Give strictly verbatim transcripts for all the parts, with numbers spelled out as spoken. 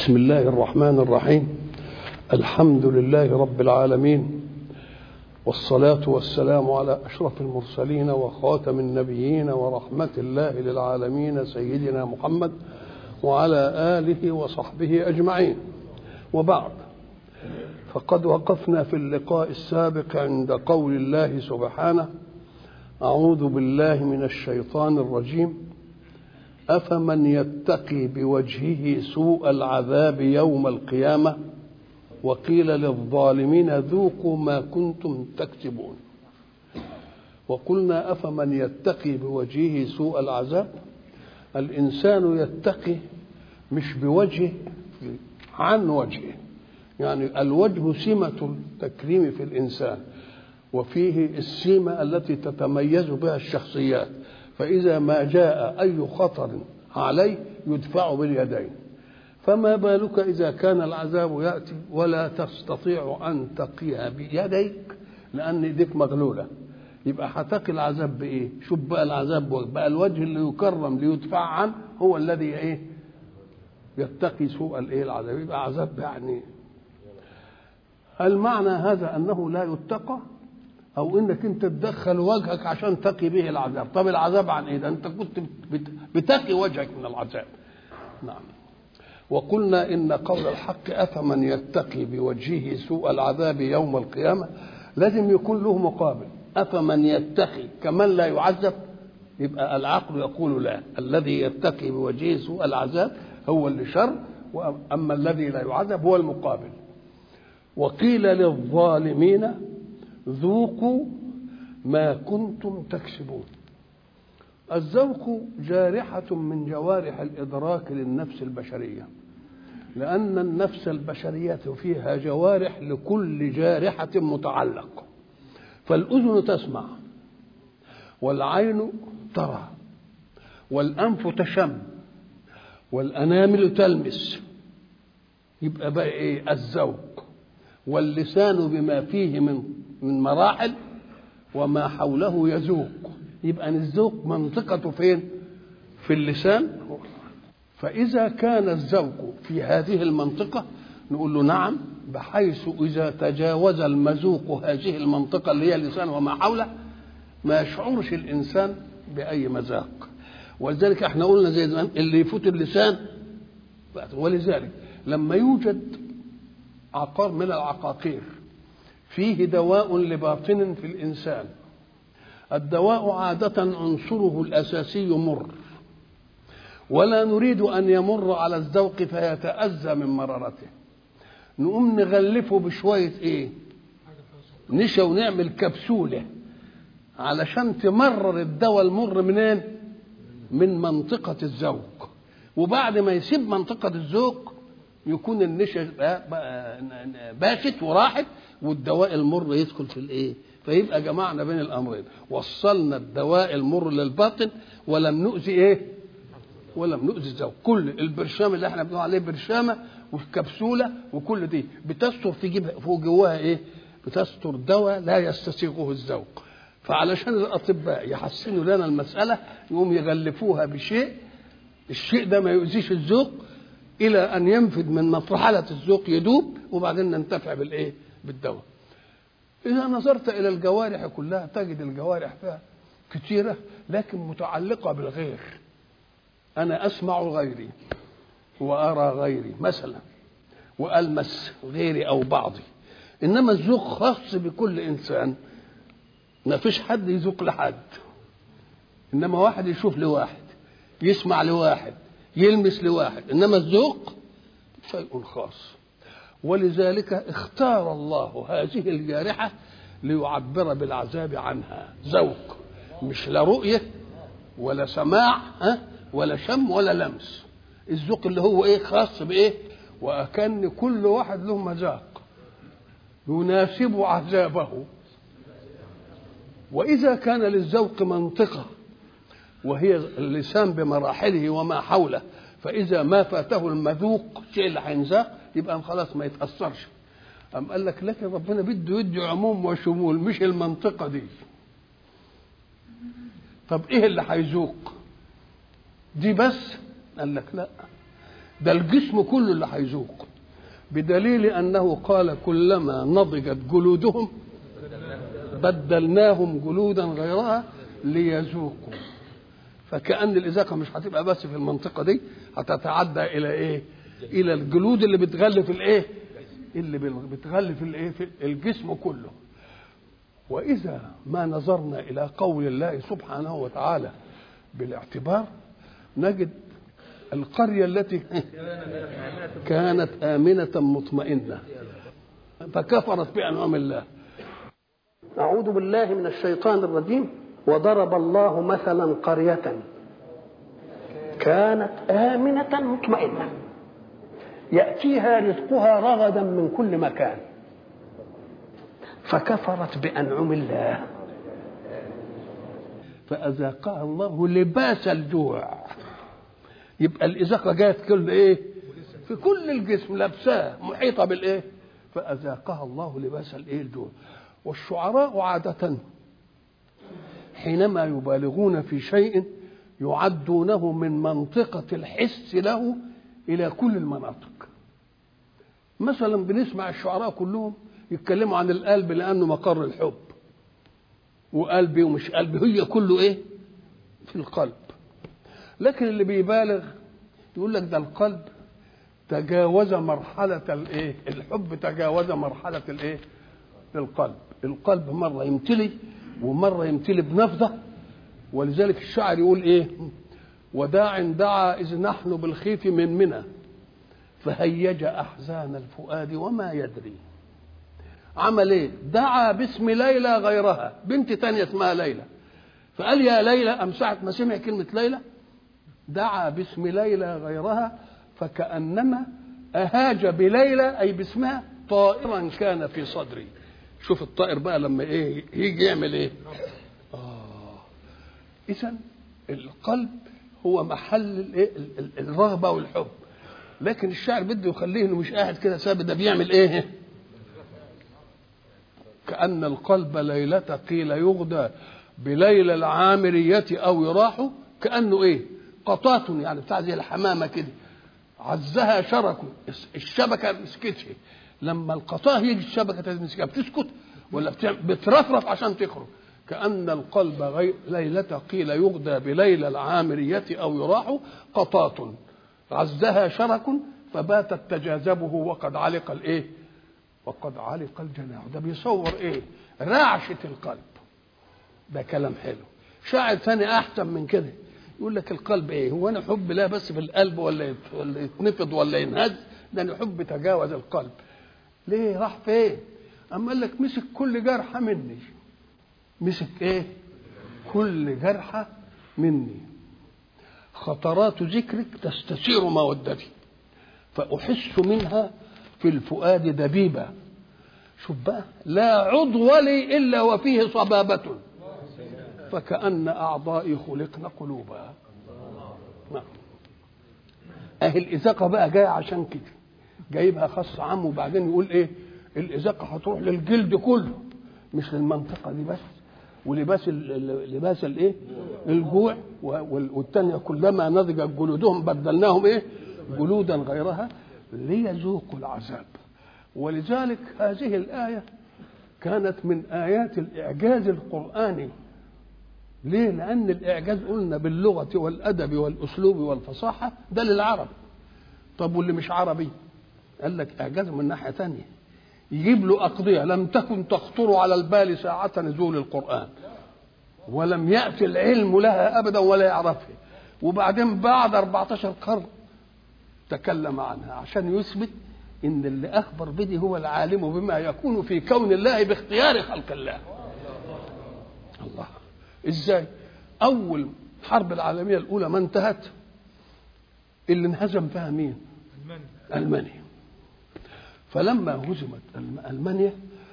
بسم الله الرحمن الرحيم. الحمد لله رب العالمين، والصلاة والسلام على أشرف المرسلين وخاتم النبيين ورحمة الله للعالمين سيدنا محمد وعلى آله وصحبه أجمعين. وبعد، فقد وقفنا في اللقاء السابق عند قول الله سبحانه: أعوذ بالله من الشيطان الرجيم، أفمن يتقي بوجهه سوء العذاب يوم القيامة وقيل للظالمين ذوقوا ما كنتم تكسبون. وقلنا أفمن يتقي بوجهه سوء العذاب، الإنسان يتقي مش بوجهه عن وجهه، يعني الوجه سمة التكريم في الإنسان، وفيه السمة التي تتميز بها الشخصيات، فإذا ما جاء أي خطر عليه يدفع باليدين، فما بالك إذا كان العذاب يأتي ولا تستطيع أن تقيها بيديك لأن يديك مغلولة، يبقى هتقي العذاب بإيه؟ شوف بقى العذاب بقى الوجه اللي يكرم ليدفع عنه هو الذي إيه؟ يتقي سوء الإيه العذاب، يبقى عذاب يعني. المعنى هذا أنه لا يتقى أو إنك أنت تدخل وجهك عشان تقي به العذاب. طب العذاب عن إيه؟ ده أنت كنت بتقي وجهك من العذاب. نعم. وقلنا إن قول الحق أفمن يتقي بوجهه سوء العذاب يوم القيامة لازم يكون له مقابل. أفمن يتقي كمن لا يعذب، يبقى العقل يقول لا، الذي يتقي بوجهه سوء العذاب هو اللي شر، وأما الذي لا يعذب هو المقابل. وقيل للظالمين ذوقوا ما كنتم تكسبون. الذوق جارحة من جوارح الإدراك للنفس البشرية، لأن النفس البشرية فيها جوارح لكل جارحة متعلق، فالأذن تسمع، والعين ترى، والأنف تشم، والأنامل تلمس، يبقى بقى إيه؟ الذوق. واللسان بما فيه من من مراحل وما حوله يذوق، يبقى الذوق منطقته فين؟ في اللسان. فإذا كان الذوق في هذه المنطقة نقول له نعم، بحيث إذا تجاوز المذوق هذه المنطقة اللي هي اللسان وما حوله ما يشعرش الإنسان بأي مذاق. ولذلك احنا قلنا زي زمان اللي يفوت اللسان. ولذلك لما يوجد عقار من العقاقير فيه دواء لباطن في الإنسان، الدواء عادة عنصره الأساسي مر، ولا نريد أن يمر على الذوق فيتأذى من مرارته، نقوم نغلفه بشوية إيه؟ نشا، ونعمل كبسولة علشان تمرر الدواء المر منين؟ من منطقة الذوق، وبعد ما يسيب منطقة الذوق يكون النشا باشت وراحت والدواء المر يدخل في الايه، فيبقى جمعنا بين الامرين، وصلنا الدواء المر للباطن ولم نؤذي ايه؟ ولم نؤذي الذوق. كل البرشام اللي احنا بنقول عليه برشامه وكبسوله وكل دي بتستر في جيب فوق جواها ايه؟ بتستر دواء لا يستسيغه الذوق. فعلشان الاطباء يحسنوا لنا المساله يقوم يغلفوها بشيء، الشيء ده ما يؤذيش الذوق إلى أن ينفذ من مرحلة الذوق يدوب، وبعدين ننتفع بالإيه؟ بالدواء. إذا نظرت إلى الجوارح كلها تجد الجوارح فيها كثيرة لكن متعلقة بالغير. أنا أسمع غيري وأرى غيري مثلا، وألمس غيري أو بعضي، إنما الذوق خاص بكل إنسان، ما فيش حد يذوق لحد، إنما واحد يشوف لواحد، يسمع لواحد، يلمس لواحد، إنما الذوق شيء خاص. ولذلك اختار الله هذه الجارحة ليعبر بالعذاب عنها. ذوق مش لا رؤية ولا سماع ها ولا شم ولا لمس، الذوق اللي هو ايه؟ خاص بايه؟ وأكن كل واحد له مذاق يناسب عذابه. وإذا كان للذوق منطقة وهي اللسان بمراحله وما حوله، فإذا ما فاته المذوق شيء اللي هينذاق يبقى خلاص ما يتأثرش. أم قال لك لكن ربنا بده يدي عموم وشمول مش المنطقة دي. طب إيه اللي هيذوق دي بس؟ قال لك لا، ده الجسم كله اللي هيذوق، بدليل أنه قال كلما نضجت جلودهم بدلناهم جلودا غيرها ليذوقوا. فكأن الإذاقة مش هتبقى بس في المنطقة دي، هتتعدى إلى إيه؟ إلى الجلود اللي بتغلف الإيه؟ اللي بتغلف الإيه؟ في الجسم كله. وإذا ما نظرنا إلى قول الله سبحانه وتعالى بالاعتبار نجد القرية التي كانت آمنة مطمئنة فكفرت بأنعم الله. أعوذ بالله من الشيطان الرجيم. وضرب الله مثلا قرية كانت آمنة مطمئنة يأتيها رزقها رغدا من كل مكان فكفرت بأنعم الله فأذاقها الله لباس الجوع. يبقى الإذاقة جاءت كل إيه؟ في كل الجسم لابساه محيطة بالإيه؟ فأذاقها الله لباس الإيه؟ الجوع. والشعراء عادة حينما يبالغون في شيء يعدونه من منطقة الحس له إلى كل المناطق. مثلا بنسمع الشعراء كلهم يتكلموا عن القلب لأنه مقر الحب، وقلبي ومش قلبي هي كله إيه؟ في القلب. لكن اللي بيبالغ يقول لك ده القلب تجاوز مرحلة الإيه؟ الحب تجاوز مرحلة الإيه؟ القلب. القلب مرة يمتلي ومرة يمتلي بنفضة. ولذلك الشاعر يقول إيه؟ وداع دعا إذ نحن بالخيف من منى فهيج أحزان الفؤاد وما يدري. عمل إيه؟ دعا باسم ليلى غيرها، بنت تانية اسمها ليلى، فقال يا ليلى. أم ساعة ما سمع كلمة ليلى دعا باسم ليلى غيرها فكأنما أهاج بليلى أي باسمها طائرا كان في صدري. شوف الطائر بقى لما إيه يجي يعمل إيه؟ آه إذن القلب هو محل الإيه؟ الرغبة والحب. لكن الشاعر بده يخليه إنه مش قاعد كده ثابت، ده بيعمل إيه؟ كأن القلب ليلة قيل يغدى بليلى العامرية أو يراح، كأنه إيه؟ قطات يعني بتاع زي الحمامة كده عزها شرك الشبكة مسكتها. لما القطاه يجي الشبكة تمسكها بتسكت ولا بترفرف عشان تخرج. كأن القلب غير ليلة قيل يغدى بليلى العامرية أو يراح قطات عزها شرك فباتت تجاذبه وقد علق الإيه؟ وقد علق الجناح. ده بيصور إيه؟ رعشة القلب. ده كلام حلو. شاعر ثاني أحسن من كده يقول لك القلب ايه؟ هو انا حب لا بس في القلب ولا ولا يتنفض ولا ينهز؟ ده انا حب تجاوز القلب. ليه؟ راح فين؟ اما قال لك مسك كل جرحه مني. مسك ايه؟ كل جرحه مني. خطرات ذكرك تستثير مودتي فاحس منها في الفؤاد دبيبه. شوف بقى، لا عضو لي الا وفيه صبابه فكأن أعضائي خلقن قلوبا. نعم. أهل الإذاقة بقى جاية عشان كده، جايبها خاص عام. وبعدين يقول إيه؟ الإذاقة هتروح للجلد كله مش للمنطقة دي بس. ولباس لباس الإيه؟ الجوع. والتانية كلما نضجت جلودهم بدلناهم إيه؟ جلودا غيرها ليذوقوا العذاب. ولذلك هذه الآية كانت من آيات الإعجاز القرآني. ليه؟ لأن الإعجاز قلنا باللغة والأدب والأسلوب والفصاحة ده للعرب. طب واللي مش عربي؟ قال لك إعجاز من ناحية ثانية، يجيب له أقضية لم تكن تخطر على البال ساعة نزول القرآن ولم يأتي العلم لها أبدا ولا يعرفها، وبعدين بعد أربعة عشر قرن تكلم عنها عشان يثبت إن اللي أخبر به هو العالم بما يكون في كون الله باختيار خلق الله. الله. ازاي؟ اول حرب العالميه الاولى ما انتهت اللي انهزم فيها مين؟ المانيا. المانيا. فلما هزمت المانيا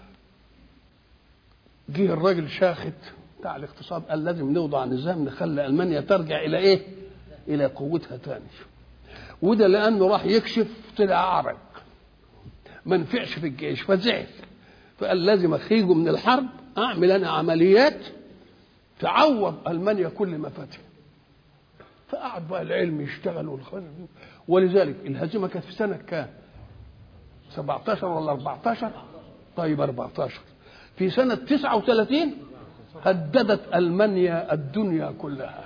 جه الراجل شاخت بتاع الاقتصاد قال لازم نوضع نظام نخلي المانيا ترجع الى ايه؟ الى قوتها تاني. وده لانه راح يكشف طلع اعرج ما نفعش في الجيش فزعل، فقال لازم اخرجه من الحرب اعمل انا عمليات تعوض المانيا كل ما فاتها. فقعد بقى العلم يشتغل والخزن. ولذلك الهزيمه كانت في سنه كام؟ سبعتاشر ولا أربعتاشر؟ طيب أربعتاشر. في سنه تسعة وثلاثين هددت ألمانيا الدنيا كلها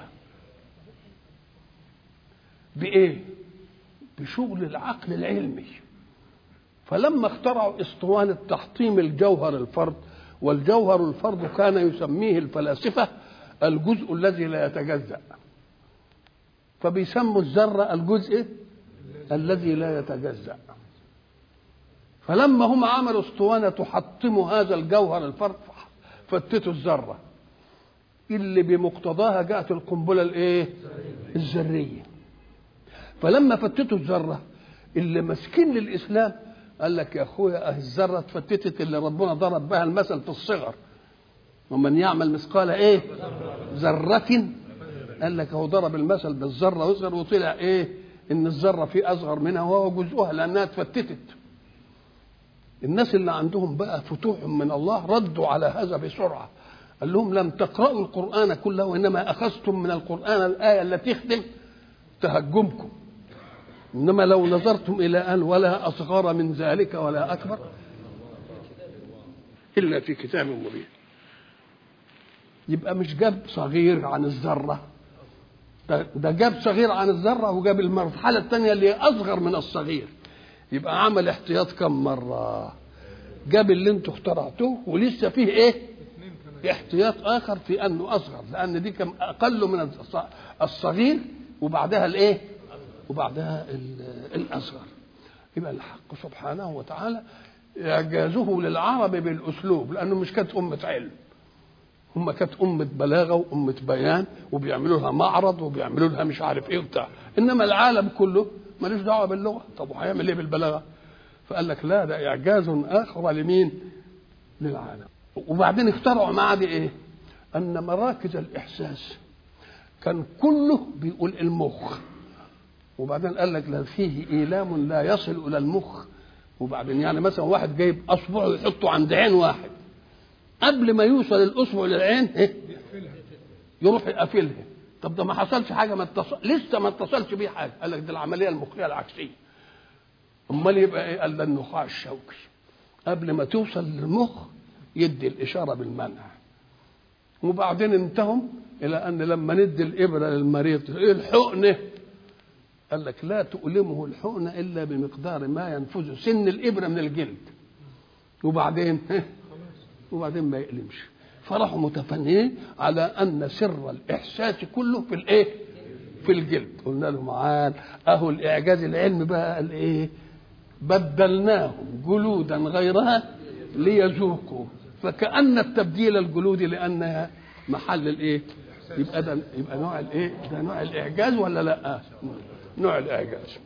بايه؟ بشغل العقل العلمي. فلما اخترعوا اسطوانه تحطيم الجوهر الفرد، والجوهر الفرد كان يسميه الفلاسفه الجزء الذي لا يتجزأ، فبيسموا الذره الجزء الذي لا يتجزأ. فلما هم عملوا اسطوانه تحطم هذا الجوهر الفرد فتتوا الذره اللي بمقتضاها جاءت القنبله الايه؟ الذريه. فلما فتتوا الذره اللي ماسكين للاسلام قال لك يا اخويا اه الذره اتفتتت اللي ربنا ضرب بها المثل في الصغر، ومن يعمل مثقال ايه؟ ذره، قال لك هو ضرب المثل بالذره واصغر، وطلع ايه؟ ان الذره في اصغر منها وهو جزءها لانها اتفتتت. الناس اللي عندهم بقى فتوح من الله ردوا على هذا بسرعه، قال لهم لم تقرأوا القرآن كله وإنما أخذتم من القرآن الآية التي تخدم تهجمكم، إنما لو نظرتم إلى أن ولا أصغر من ذلك ولا أكبر إلا في كتاب مبين. يبقى مش جاب صغير عن الذرة، ده, ده جاب صغير عن الذرة وجاب المرحلة الثانية اللي أصغر من الصغير. يبقى عمل احتياط كم مرة؟ جاب اللي انتوا اخترعتوه ولسه فيه ايه؟ احتياط آخر في أنه أصغر، لأن دي كم أقل من الصغير وبعدها الإيه؟ وبعدها الأصغر. يبقى الحق سبحانه وتعالى إعجازه للعرب بالأسلوب، لأنه مش كانت أمة علم، هم كانت أمة بلاغة وأمة بيان وبيعملوا لها معرض وبيعملوا لها مش عارف إيه وبتاع. إنما العالم كله ملوش دعوة باللغة، طب وهيعمل إيه بالبلاغة؟ فقال لك لا، ده إعجاز آخر لمين؟ للعالم. وبعدين اخترعوا معاه دي ايه؟ ان مراكز الاحساس كان كله بيقول المخ، وبعدين قال لك لا، فيه ايلام لا يصل الى المخ. وبعدين يعني مثلا واحد جايب اصبعه يحطه عند عين واحد، قبل ما يوصل الاصبع للعين ايه؟ يروح يقفلها. طب ده ما حصلش حاجه، ما اتصل لسه ما اتصلش بيه حاجه. قال لك دي العمليه المخيه العكسيه. امال يبقى ايه؟ قال ده النخاع الشوكي قبل ما توصل للمخ يدي الإشارة بالمنع. وبعدين انتهوا إلى أن لما ندي الإبرة للمريض إيه الحقنة؟ قال لك لا تؤلمه الحقنة إلا بمقدار ما ينفذ سن الإبرة من الجلد، وبعدين وبعدين ما يألمش. فرحوا متفنين على أن سر الإحساس كله في الإيه؟ في الجلد. قلنا لهم عال أهو الإعجاز العلمي بقى الإيه؟ بدلناهم جلودا غيرها ليذوقوا، فكأن التبديل الجلودي لأنها محل الايه؟ يبقى ده يبقى نوع الايه؟ ده نوع الاعجاز ولا لا؟ نوع الاعجاز.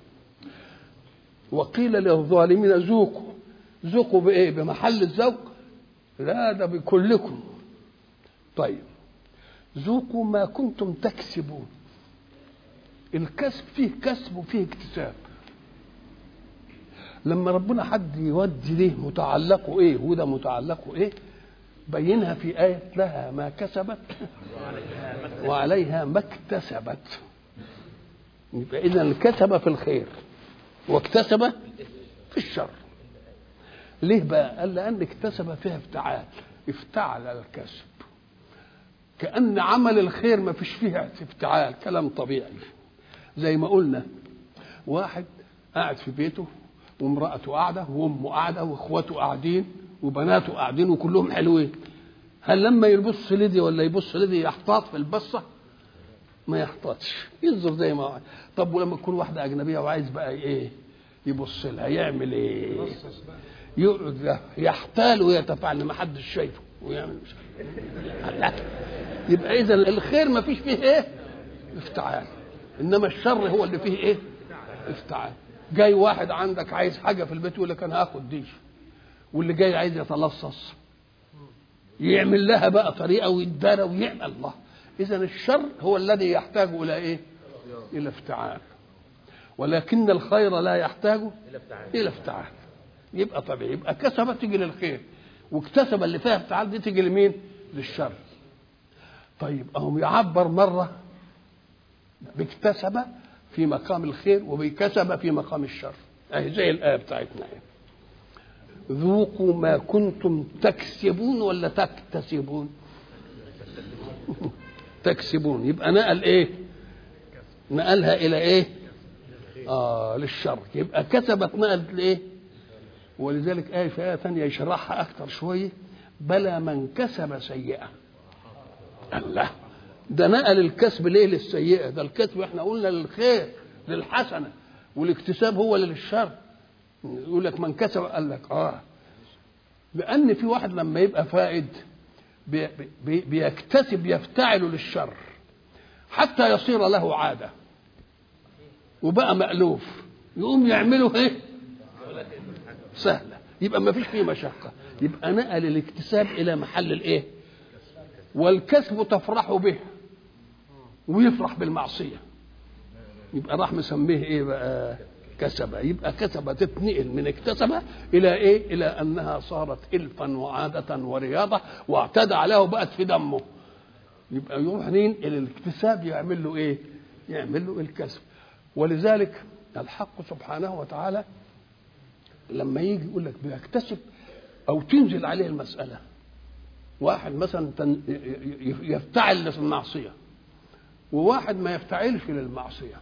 وقيل للظالمين ذوقوا. ذوقوا بايه؟ بمحل الذوق؟ لا، ده بكلكم. طيب ذوقوا ما كنتم تكسبون. الكسب فيه كسب وفيه اكتساب. لما ربنا حد يودي ليه متعلقه ايه وده متعلقه ايه بينها في آية لها ما كسبت وعليها ما اكتسبت. يبقى إذن كسب في الخير واكتسب في الشر. ليه بقى؟ قال لأن اكتسب فيها افتعال، افتعل الكسب، كأن عمل الخير ما فيش فيها افتعال، كلام طبيعي. زي ما قلنا واحد قاعد في بيته وامرأته قاعدة وأمه قاعدة وإخواته قاعدين وبناته قاعدين وكلهم حلوين، هل لما يبص لدي ولا يبص لدي يحتاط في البصة؟ ما يحتاطش، ينظر زي ما هو. طب ولما تكون واحدة أجنبية وعايز بقى إيه يبص لها يعمل إيه؟ يقعد يحتال ويتفاعل ما حدش شايفه ويعمل مش عارف. يبقى إذا الخير ما فيش فيه إيه؟ افتعال، إنما الشر هو اللي فيه إيه؟ افتعال. جاي واحد عندك عايز حاجة في البيت يقول لك أنا هاخد دي، واللي جاي عايز يتلصص يعمل لها بقى طريقة ويدارى ويعمل الله. إذا الشر هو الذي يحتاج إلى إيه؟ إلى افتعال، ولكن الخير لا يحتاج إلى افتعال. يبقى طبيعي، يبقى كسبة تيجي للخير، واكتسب اللي فيها افتعال دي تيجي لمين؟ للشر. طيب أهم يعبر مرة بيكتسب في مقام الخير وبيكسب في مقام الشر. اهي زي الآية بتاعتنا اهي. ذوقوا ما كنتم تكسبون ولا تكتسبون؟ تكسبون. يبقى نقل ايه؟ نقلها الى ايه؟ اه للشر. يبقى كسبت نقلت لايه؟ ولذلك آية في آية ثانية يشرحها أكثر شوية. بلى من كسب سيئة. الله، ده نقل الكسب ليه للسيئة؟ ده الكسب احنا قلنا للخير للحسنة، والاكتساب هو للشر. يقول لك من كسب، قال لك اه لأن في واحد لما يبقى فائد بي بي بيكتسب يفتعل للشر حتى يصير له عادة وبقى مألوف، يقوم يعمله ايه؟ سهلة، يبقى ما فيش فيه مشقة. يبقى نقل الاكتساب إلى محل الايه؟ والكسب تفرح به ويفرح بالمعصية، يبقى راح مسميه ايه بقى؟ كسب. يبقى كسب تتنقل من اكتسب الى ايه؟ الى انها صارت الفا وعادة ورياضة واعتدى عليها وبقت في دمه. يبقى يروح ينقل الاكتساب يعمل له ايه؟ يعمل له الكسب. ولذلك الحق سبحانه وتعالى لما يجي يقول لك بيكتسب او تنزل عليه المسألة، واحد مثلا يفتعل للمعصية وواحد ما يفتعلش للمعصية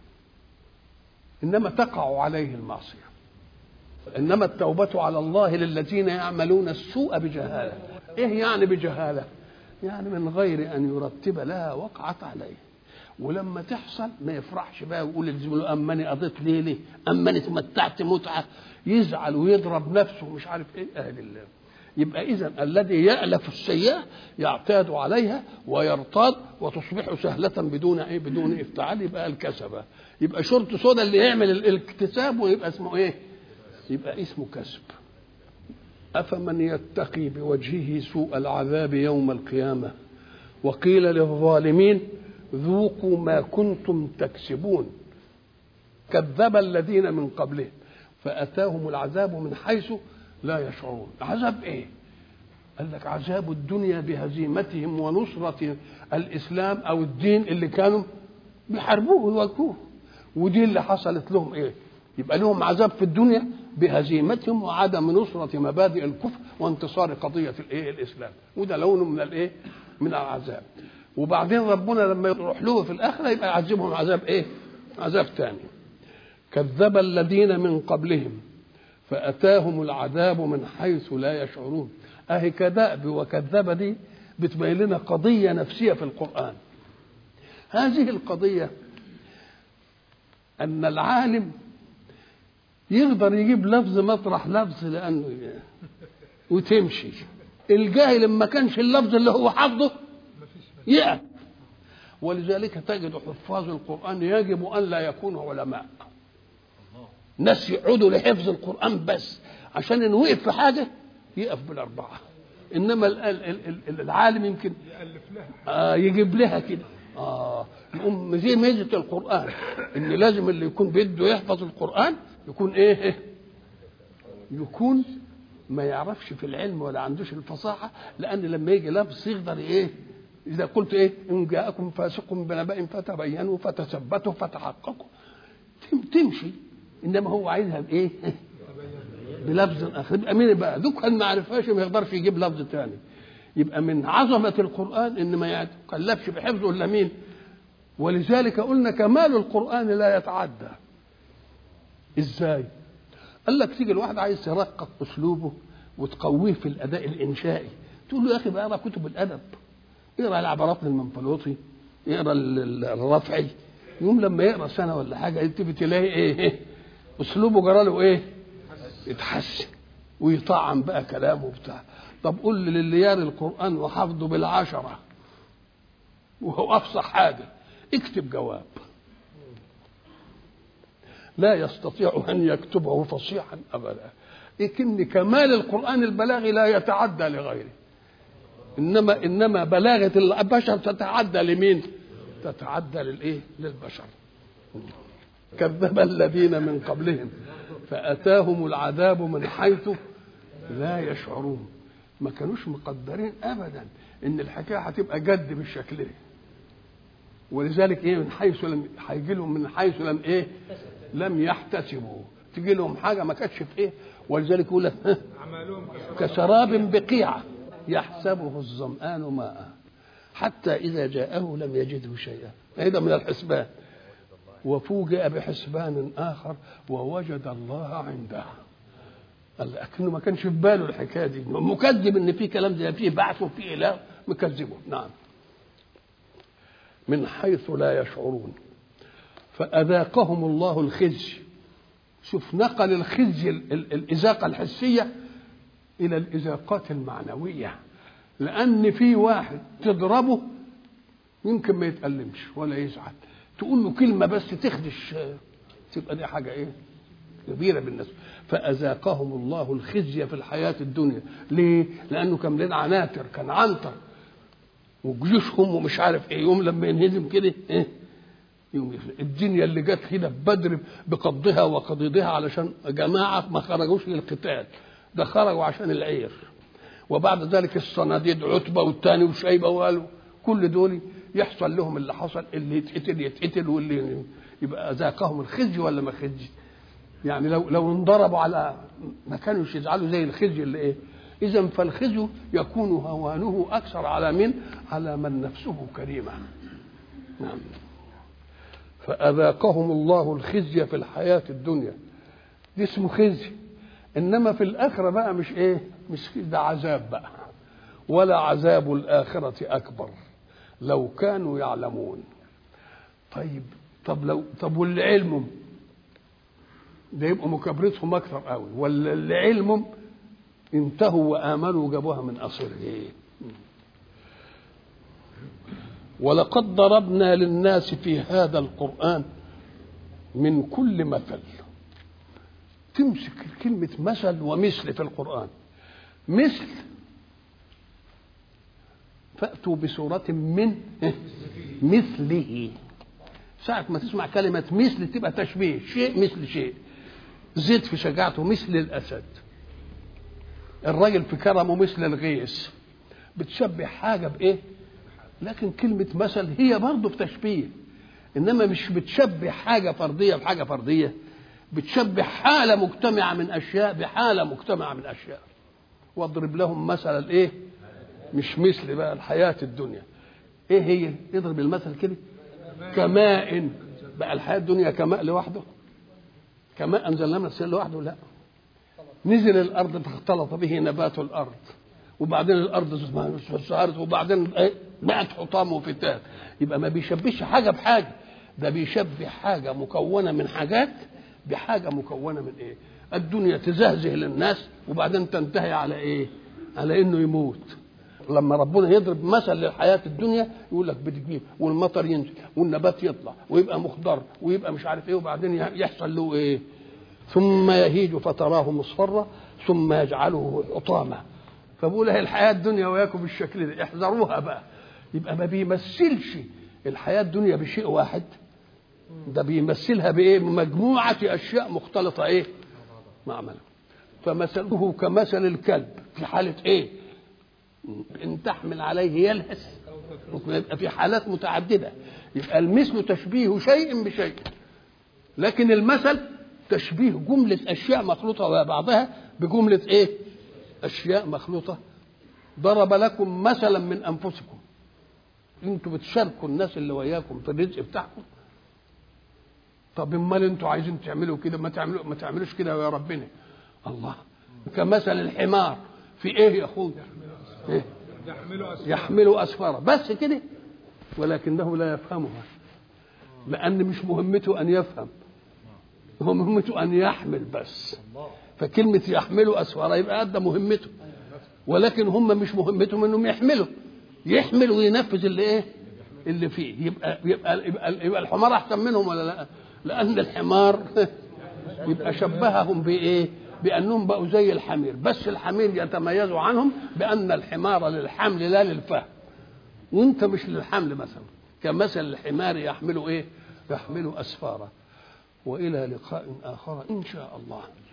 إنما تقع عليه المعصية. إنما التوبة على الله للذين يعملون السوء بجهالة. إيه يعني بجهالة؟ يعني من غير أن يرتب لها وقعت عليه، ولما تحصل ما يفرحش بقى ويقول لزميله أماني قضيت ليلة، أماني تمتعت متعة، يزعل ويضرب نفسه ومش عارف إيه. أهل الله. يبقى إذن الذي يألف السيئة يعتاد عليها ويرتاد وتصبح سهلة بدون إيه؟ بدون افتعال. يبقى الكسبة. يبقى شرط صودا اللي يعمل الاكتساب ويبقى اسمه إيه؟ يبقى اسمه كسب. أفمن يتقي بوجهه سوء العذاب يوم القيامة وقيل للظالمين ذوقوا ما كنتم تكسبون كذب الذين من قبلهم فأتاهم العذاب من حيث لا يشعرون. عذاب ايه؟ قال لك عذاب الدنيا بهزيمتهم ونصرة الإسلام أو الدين اللي كانوا بيحاربوه ويواجهوه، ودي اللي حصلت لهم ايه؟ يبقى لهم عذاب في الدنيا بهزيمتهم وعدم نصرة مبادئ الكفر وانتصار قضية الايه؟ الإسلام. وده لون من الايه؟ من العذاب. وبعدين ربنا لما يروح له في الآخرة يبقى يعذبهم عذاب ايه؟ عذاب ثاني. كذب الذين من قبلهم فأتاهم العذاب من حيث لا يشعرون. أهي كذاب وكذب دي بتبين لنا قضية نفسية في القرآن. هذه القضية أن العالم يقدر يجيب لفظ مطرح لفظ لأنه وتمشي. الجاهل ما كانش اللفظ اللي هو حافظه يقف. ولذلك تجد حفاظ القرآن يجب أن لا يكونوا علماء، ناس يقعدوا لحفظ القرآن بس عشان إن وقف في حاجة يقف بالأربعة. إنما العالم يمكن آه يجيب لها كده آه يقوم زي ميزة القرآن إن لازم اللي يكون بده يحفظ القرآن يكون إيه؟ يكون ما يعرفش في العلم ولا عندوش الفصاحة، لأن لما يجي لفظ يقدر إيه؟ إذا قلت إيه؟ إن جاءكم فاسق بنبأ فتبينوا فتثبتوا فتحققوا تمشي. إنما هو عايزها بإيه؟ بلفظ آخر. يبقى مين بقى؟ ذوق ما عرفهاش ما يقدرش يجيب لفظ تاني. يبقى من عظمة القرآن إن ما يتكلفش بحفظه إلا مين؟ ولذلك قلنا كمال القرآن لا يتعدى. إزاي؟ قال لك تيجي الواحد عايز يرقق أسلوبه وتقويه في الأداء الإنشائي، تقول له يا أخي بقى اقرأ كتب الأدب، اقرأ العبارات المنفلوطي، اقرأ الرفعي. يوم لما يقرأ سنة ولا حاجة تبي تلاقي إيه؟ أسلوبه جراله إيه؟ يتحسن ويطعم بقى كلامه بتاع. طب قول لي للي ياري القرآن وحفظه بالعشرة وهو أفصح حاجة اكتب جواب، لا يستطيع أن يكتبه فصيحا أبدا. لكن كمال القرآن البلاغي لا يتعدى لغيره، إنما إنما بلاغة البشر تتعدى لمين؟ تتعدى للإيه؟ للبشر. كذب الذين من قبلهم فأتاهم العذاب من حيث لا يشعرون. ما كانوش مقدرين أبدا إن الحكاية هتبقى جد بالشكل ده. ولذلك ايه من حيث لم هيجي لهم من حيث لم ايه لم يحتسبوا، تجي لهم حاجه ما كانتش في ايه. ولذلك يقول لك كسراب بقيعه يحسبه الظمآن ماء حتى اذا جاءه لم يجده شيئا. هذا من الحسبان. وفوجئ بحسبان اخر ووجد الله عنده. لكنه ما كانش في باله الحكايه دي، مكذب ان في كلام زي فيه بعث وفيه اله، مكذبه. نعم. من حيث لا يشعرون فأذاقهم الله الخزي. شوف نقل الخزي الإذاقة الحسية إلى الإذاقات المعنوية، لأن في واحد تضربه يمكن ما يتألمش ولا يزعل، تقول له كلمة بس تخدش تبقى دي حاجة إيه كبيرة بالنسبة. فأذاقهم الله الخزي في الحياة الدنيا. ليه؟ لأنه كان لنا عناتر، كان عنتر وجيوشهم ومش عارف ايه، يوم لما ينهزم كده ايه يوم الدنيا اللي جت هنا بدر بقبضها وقضيضها علشان جماعه ما خرجوش للقتال، ده خرجوا عشان العير. وبعد ذلك الصناديد عتبه والثاني وشيبه وقالوا كل دول يحصل لهم اللي حصل، اللي يتقتل يتقتل واللي يبقى ذاقهم الخزي ولا ما خزي. يعني لو لو انضربوا على ما كانوش يزعلوا زي الخزي اللي ايه. إذن فالخزي يكون هوانه أكثر على من؟ على من نفسه كريمة. نعم. فأذاقهم الله الخزي في الحياة الدنيا، دي اسمه خزي. إنما في الآخرة بقى مش إيه؟ مش ده عذاب بقى. ولا عذاب الآخرة أكبر لو كانوا يعلمون. طيب طب لو طب واللي علمهم ده يبقى مكابرتهم أكثر قوي، ولا اللي علمهم انتهوا وآمنوا وجابوها من أصله. ولقد ضربنا للناس في هذا القرآن من كل مثل. تمسك كلمة مثل ومثل في القرآن. مثل فأتوا بسورة من مثله. ساعة ما تسمع كلمة مثل تبقى تشبيه، شيء مثل شيء. زيد في شجاعته مثل الأسد، الراجل في كرمه مثل الغيث. بتشبه حاجة بإيه؟ لكن كلمة مثل هي برضه بتشبيه، إنما مش بتشبه حاجة فردية بحاجة فردية، بتشبه حالة مجتمعة من أشياء بحالة مجتمعة من أشياء. واضرب لهم مثل الإيه؟ مش مثل بقى الحياة الدنيا. إيه هي؟ اضرب المثل كده. كماء. بقى الحياة الدنيا كماء لوحده؟ كماء أنزلناه من السماء لوحده؟ لا. نزل الارض فاختلط به نبات الارض، وبعدين الارض سهرت، وبعدين بقت حطام وفتات. يبقى ما بيشبهش حاجه بحاجه، ده بيشبه حاجه مكونه من حاجات بحاجه مكونه من ايه. الدنيا تزهزه للناس وبعدين تنتهي على ايه؟ على انه يموت. لما ربنا يضرب مثل للحياه الدنيا يقول لك بتجيب والمطر ينزل والنبات يطلع ويبقى مخضر ويبقى مش عارف ايه، وبعدين يحصل له ايه؟ ثم يهيج فتراه مصفرا ثم يجعله حطاما. فبقول هي الحياه الدنيا وياكم بالشكل ده، احذروها بقى. يبقى ما بيمثلش الحياه الدنيا بشيء واحد، ده بيمثلها بايه؟ مجموعه اشياء مختلطه ايه معمله. فمثله كمثل الكلب في حاله ايه؟ ان تحمل عليه يلهث. يبقى في حالات متعدده. يبقى المثل تشبيه شيء بشيء، لكن المثل تشبيه جملة أشياء مخلوطة بعضها بجملة إيه؟ أشياء مخلوطة. ضرب لكم مثلا من أنفسكم، أنتوا بتشاركوا الناس اللي وياكم في الرزق بتاعكم. طب امال أنتوا عايزين تعملوا كده؟ ما تعملوا ما تعملوش كده يا ربنا. الله. كمثل الحمار في إيه يا أخويا؟ إيه؟ يحملوا أسفارا بس كده، ولكنه لا يفهمها، لأن مش مهمته أن يفهم، هو مهمته أن يحمل بس. فكلمة يحملوا أسفارا يبقى أدى مهمته، ولكن هم مش مهمتهم أنهم يحملوا، يحمل وينفذ اللي إيه اللي فيه. يبقى يبقى يبقى, يبقى الحمار أحسن منهم ولا لا؟ لأن الحمار يبقى شبههم بإيه؟ بأنهم بقوا زي الحمير، بس الحمير يتميزوا عنهم بأن الحمار للحمل لا للفهم، وأنت مش للحمل. مثلا كمثل الحمار يحملوا إيه؟ يحملوا أسفارا. وإلى لقاء آخر إن شاء الله.